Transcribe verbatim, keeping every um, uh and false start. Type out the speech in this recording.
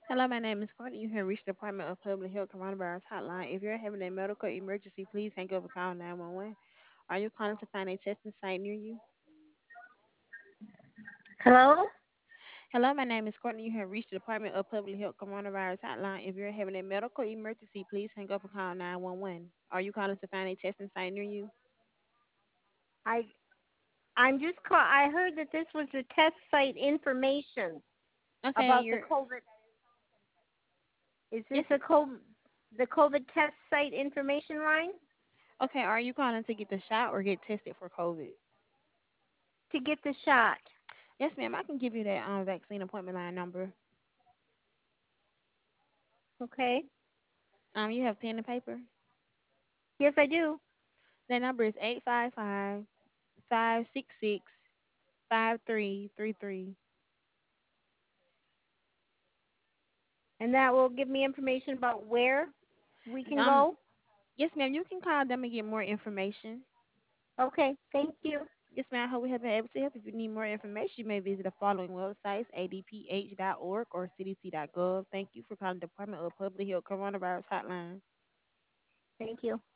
Hello, my name is Courtney. You have reached the Department of Public Health Coronavirus Hotline. If you're having a medical emergency, please hang up and call nine one one. Are you calling to find a testing site near you? Hello? Hello, my name is Courtney. You have reached the Department of Public Health Coronavirus Hotline. If you're having a medical emergency, please hang up and call nine one one. Are you calling to find a testing site near you? I I'm just call I heard that this was the test site information Okay, about the you're COVID. Is this yes. a COVID the COVID test site information line Okay, are you calling to get the shot or get tested for COVID? to get the shot? Yes, ma'am. I can give you that um vaccine appointment line number. Okay. Um, you have pen and paper. Yes, I do. That number is eight five five five six six five three three three. And that will give me information about where we can Um, go. yes, ma'am. You can call them and get more information. Okay. Thank you. Yes, ma'am. I hope we have been able to help. If you need more information, you may visit the following websites: a d p h dot org or c d c dot gov. Thank you for calling the Department of Public Health Coronavirus Hotline. Thank you.